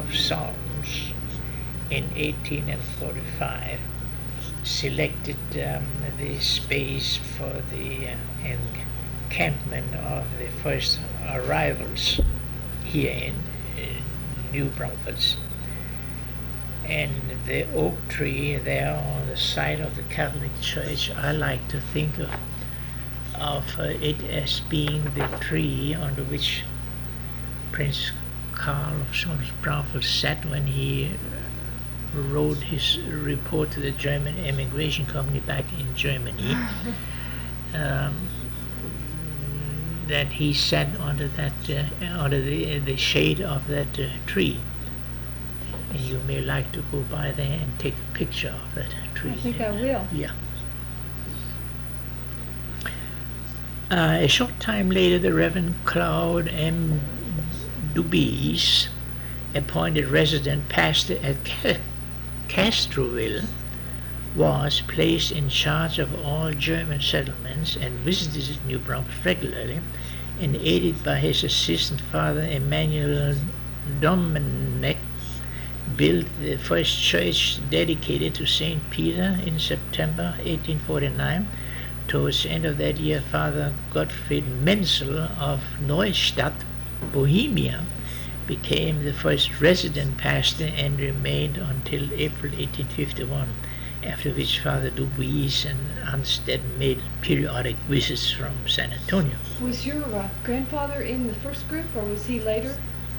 of Psalms in 1845 selected the space for the encampment of the first arrivals here in New Braunfels. And the oak tree there on the side of the Catholic Church, I like to think of it as being the tree under which Prince Karl of Solms-Braunfels sat when he wrote his report to the German Emigration Company back in Germany. That he sat under that under the shade of that tree. And you may like to go by there and take a picture of that tree. I think I will. Yeah. A short time later, the Reverend Claude M. Dubis, appointed resident pastor at Castroville, was placed in charge of all German settlements and visited New Braunfels regularly, and aided by his assistant Father Emmanuel Domenech, built the first church dedicated to St. Peter in September 1849. Towards the end of that year, Father Gottfried Menzel of Neustadt, Bohemia, became the first resident pastor and remained until April 1851, after which Father Dubuis and Anstead made periodic visits from San Antonio. Was your grandfather in the first group, or was he later?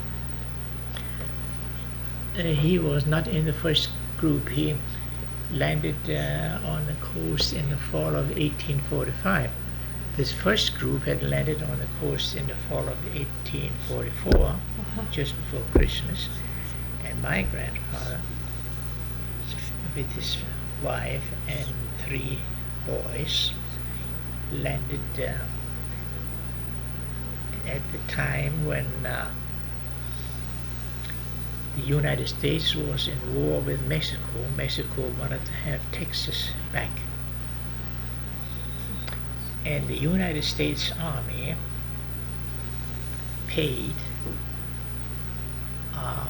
He was not in the first group. He landed on the coast in the fall of 1845. This first group had landed on the coast in the fall of 1844, just before Christmas, and my grandfather, with his wife and 3 boys, landed at the time when the United States was in war with Mexico. Mexico wanted to have Texas back. And the United States Army paid a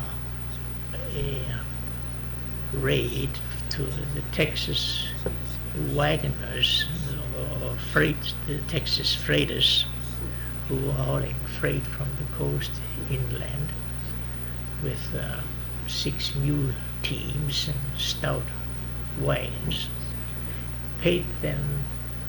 raid to the Texas wagoners or the Texas freighters who were hauling freight from the coast inland, with 6 mule teams and stout wagons, paid them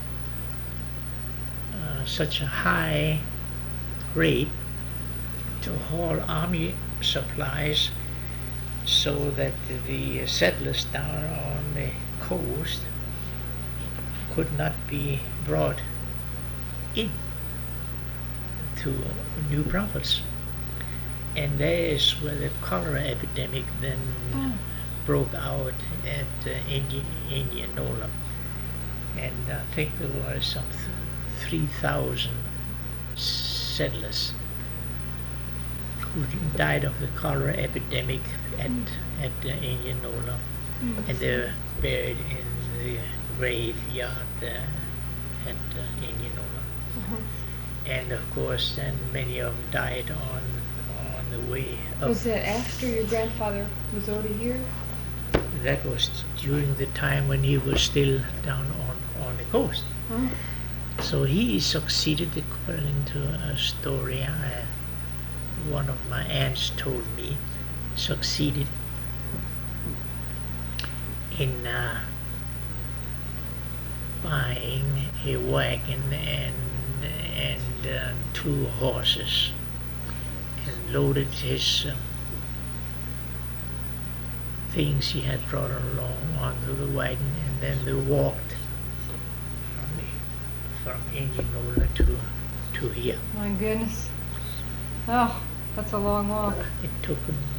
such a high rate to haul army supplies so that the settlers down on the coast could not be brought in to New Braunfels. And there is where the cholera epidemic then broke out at Indianola. And I think there were some 3,000 settlers who died of the cholera epidemic at Indianola. And they're buried in the graveyard there at Indianola. And of course, then many of them died on the way up. Was that after your grandfather was already here? That was during the time when he was still down on the coast. So he succeeded, according to a story one of my aunts told me, succeeded in buying a wagon and 2 horses, and loaded his things he had brought along onto the wagon, and then they walked from Indianola to here. My goodness. Oh, that's a long walk. It took him